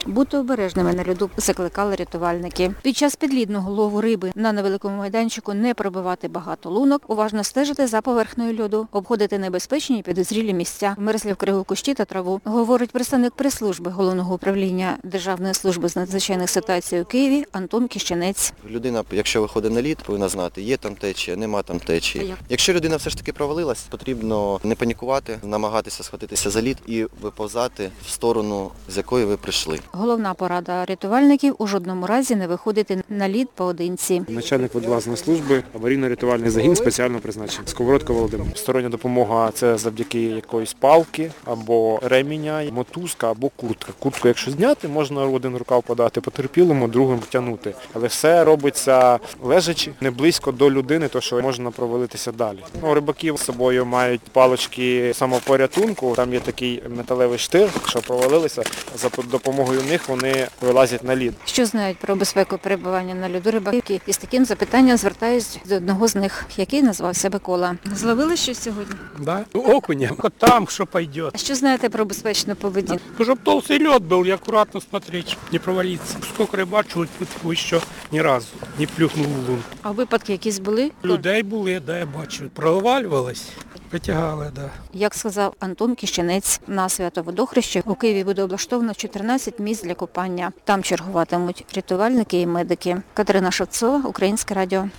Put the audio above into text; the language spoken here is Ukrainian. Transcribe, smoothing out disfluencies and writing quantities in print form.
Бути обережними на льоду закликали рятувальники. Під час підлідного лову риби на невеликому майданчику не пробивати багато лунок, уважно стежити за поверхнею льоду, обходити небезпечні і підозрілі місця, мерзлі вкриву кущі та траву, говорить представник прес-служби Головного управління Державної служби з надзвичайних ситуацій у Києві Антон Кіщенець. Людина, якщо виходить на лід, повинна знати, є там течія, нема там течії. Якщо людина все ж таки провалилась, потрібно не панікувати, намагатися схватитися за лід і виповзати в сторону, з якої ви прийшли. Головна порада рятувальників – у жодному разі не виходити на лід поодинці. Начальник водолазної служби, аварійно-рятувальний загін спеціально призначений. Сковородка Володимир. Стороння допомога – це завдяки якоїсь палки або реміння, мотузка або куртка. Куртку, якщо зняти, можна один рукав подати потерпілому, другим втягнути. Але все робиться лежачи, не близько до людини, то що можна провалитися далі. Рибаки з собою мають палички самопорятунку, там є такий металевий штир, якщо провалилися, за допомогою них вони вилазять на лід. Що знають про безпеку перебування на льоду рибаки? І з таким запитанням звертаюсь до одного з них, який назвав себе Кола. Зловили щось сьогодні? Да, окуня, там что пойдет. А що знаєте про безпечну поведінку? Чтобы толстый лед был и аккуратно смотреть, не провалиться. Сколько рыбачил, еще ни разу не плюхнув в лун. А випадки якісь були? Людей були, да, я бачу. Провалювалось, витягали, да. Як сказав Антон Кіщенець, на Свято-Водохреще у Києві буде облаштовано 14 місць для купання. Там чергуватимуть рятувальники і медики. Катерина Шевцова, Українське радіо.